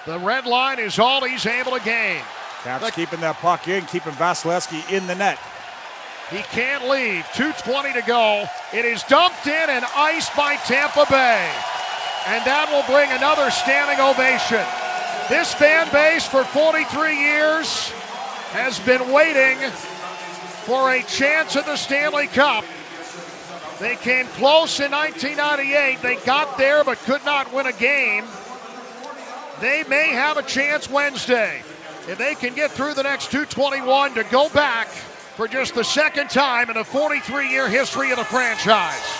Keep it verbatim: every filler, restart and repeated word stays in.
The red line is all he's able to gain. Caps the, keeping that puck in, keeping Vasilevsky in the net. He can't leave. two twenty to go. It is dumped in and iced by Tampa Bay. And that will bring another standing ovation. This fan base for forty-three years has been waiting for a chance at the Stanley Cup. They came close in nineteen ninety-eight. They got there but could not win a game. They may have a chance Wednesday if they can get through the next two twenty-one to go back for just the second time in a forty-three year history of the franchise.